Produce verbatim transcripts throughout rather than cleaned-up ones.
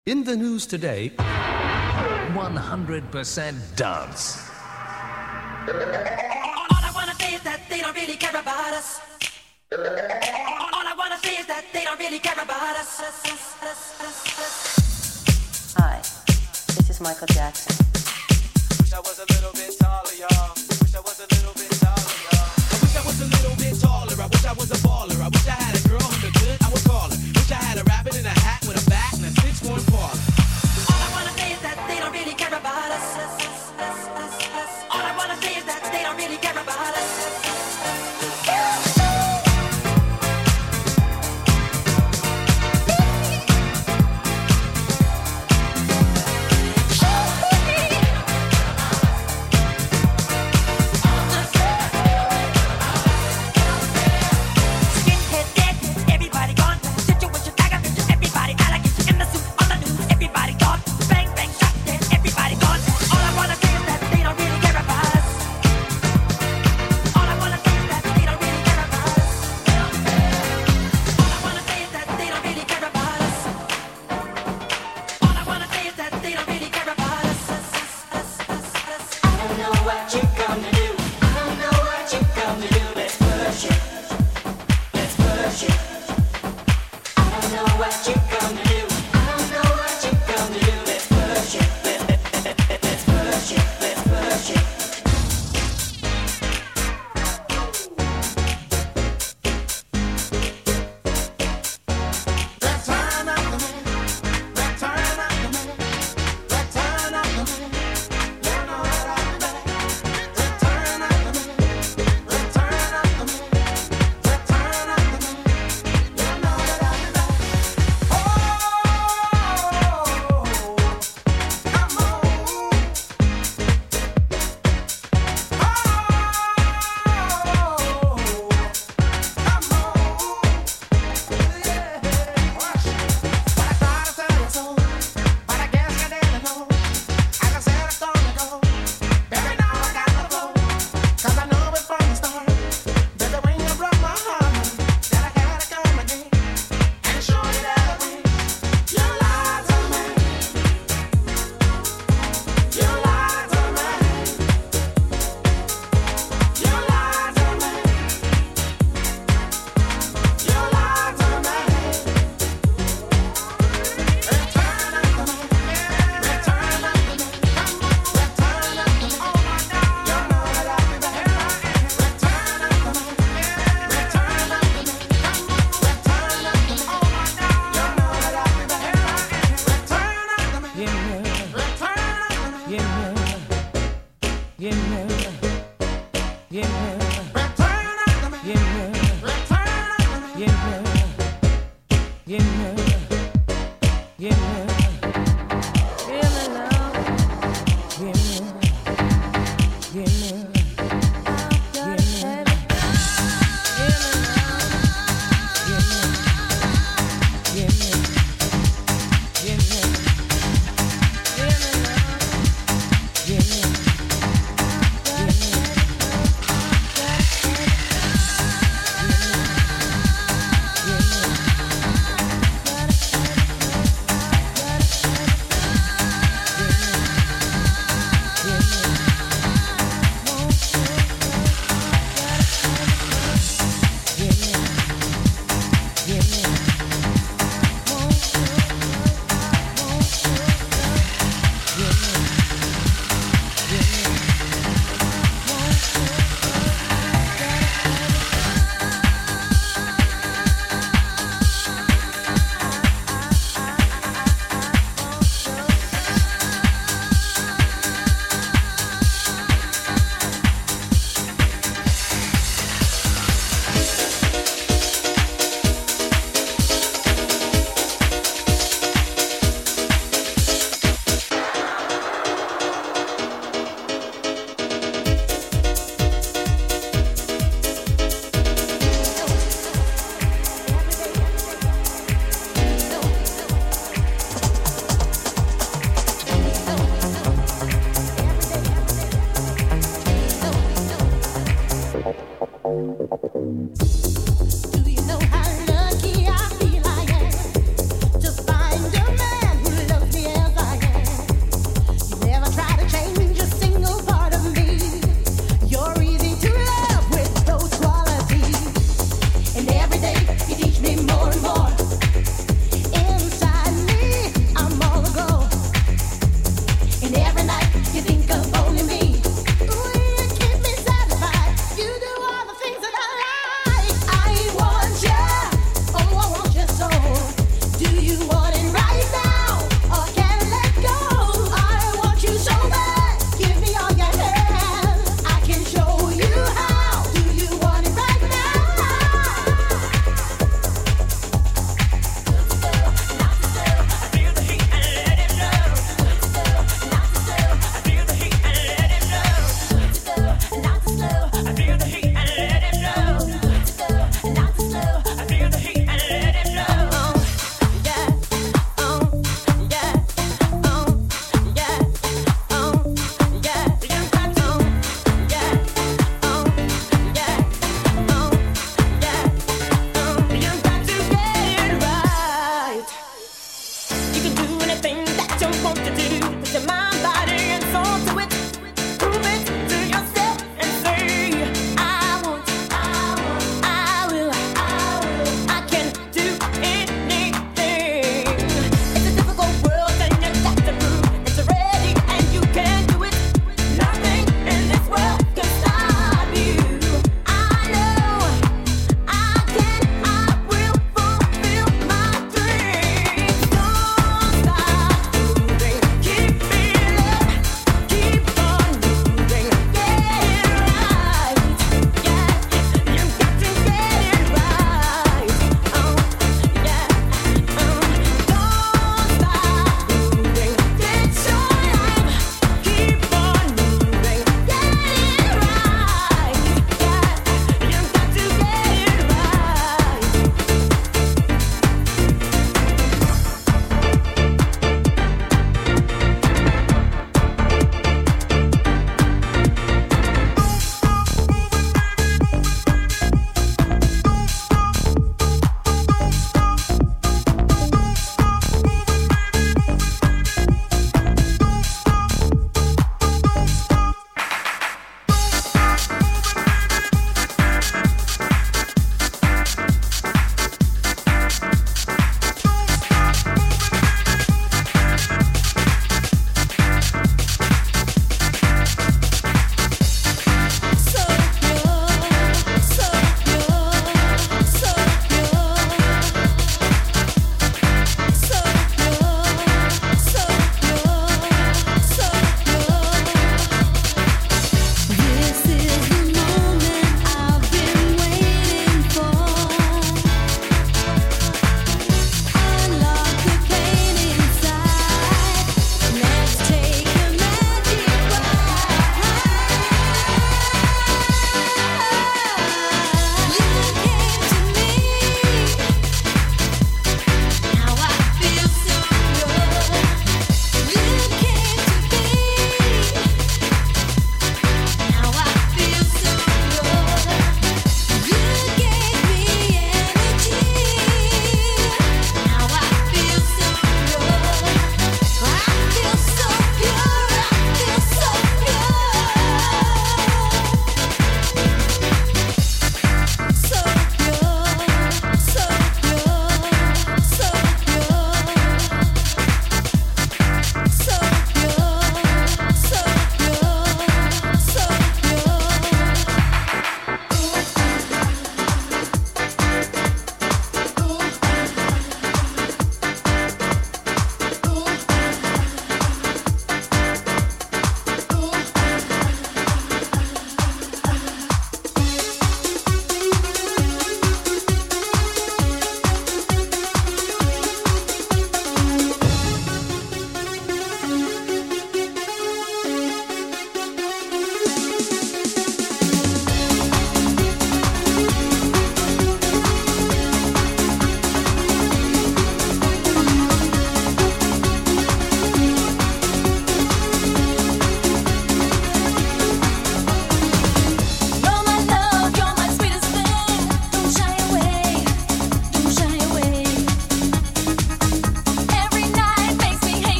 In the news today, one hundred percent dance. All I wanna say is that they don't really care about us. All I wanna say is that they don't really care about us. Hi, this is Michael Jackson. Wish I was a little bit taller, y'all. Wish I was a little bit taller, y'all. I wish I was a little bit taller. I wish I was a baller. I wish I had a girl who looked good, I would call her. Wish I had a rabbit in a hat with a bat and a six-point parlor. All I wanna say is that they don't really care about us. All I wanna say is that they don't really care about us.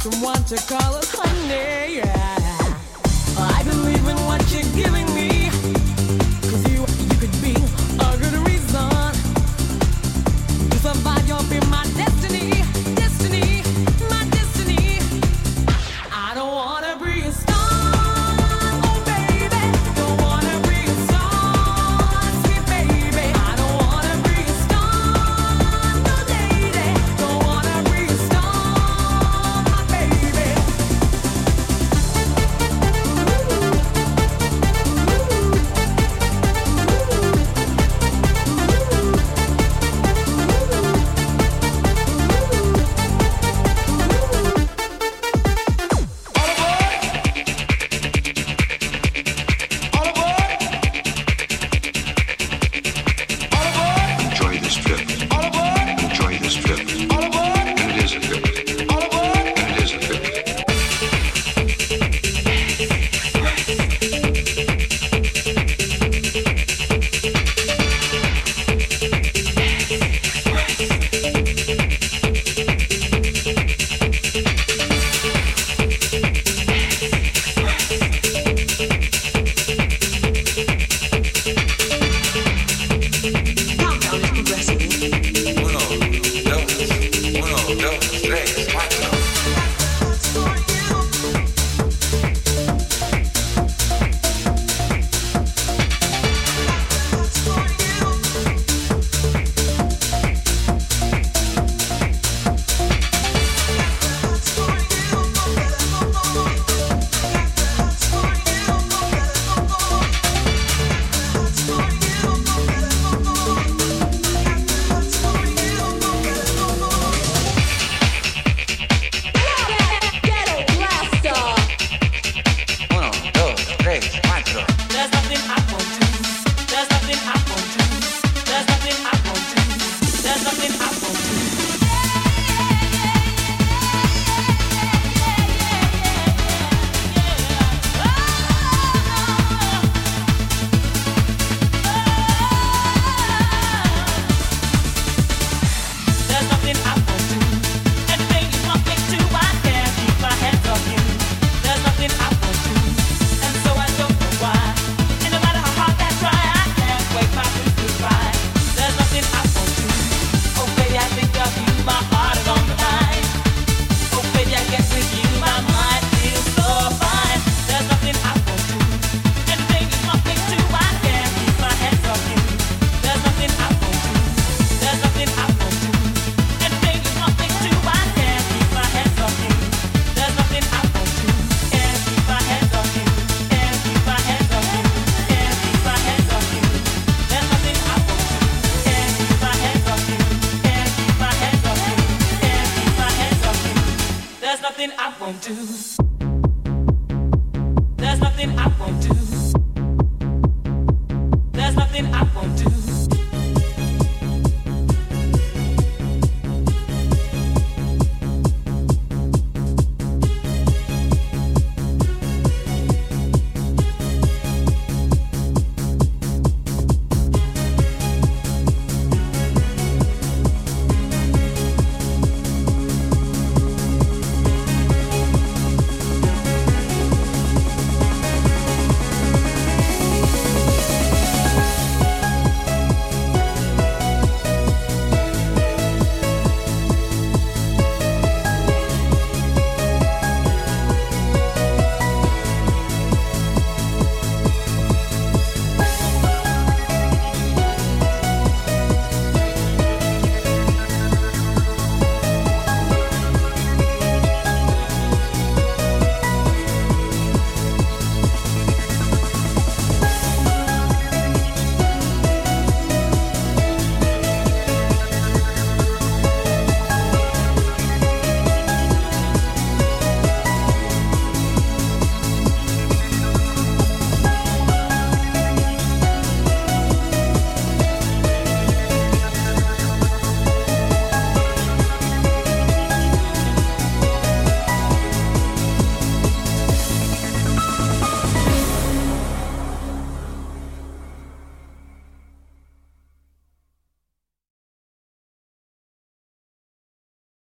someone to call us honey, yeah. I believe in what you're giving me, 'cause you, you could be a good reason to survive. You'll be my destiny, destiny, my destiny. I don't wanna be a star, oh baby. Don't wanna be a star, sweet baby. I don't wanna be a star, no lady. Don't wanna be a star, my baby. Enjoy this trip. Enjoy this trip. And it is a trip. And it is a trip. There's nothing I won't do. There's nothing I won't do. There's nothing I won't do. There's nothing I won't do. There's nothing I won't do. Anything you want me to, I can't keep my hands off you. There's nothing I won't do. And so I don't know why. And no matter how hard I try, I can't wake my blues to cry. There's nothing I won't do. Oh baby, I think of you, my heart is on the line. Oh baby, I guess with you, my mind feels so fine. There's nothing I won't do. Anything you want me to, I can't keep my hands off you. There's nothing I won't do. There's nothing I won't do. Anything you want me to, I can't keep my hands off you. There's nothing I won't do. Can't keep my hands off you. Can't keep my hands off you. Can't keep my hands off you. There's nothing I won't do. Can't keep my hands off you. Can't keep my hands off you. Can't keep my hands off you. There's nothing I won't do. There's nothing I won't do.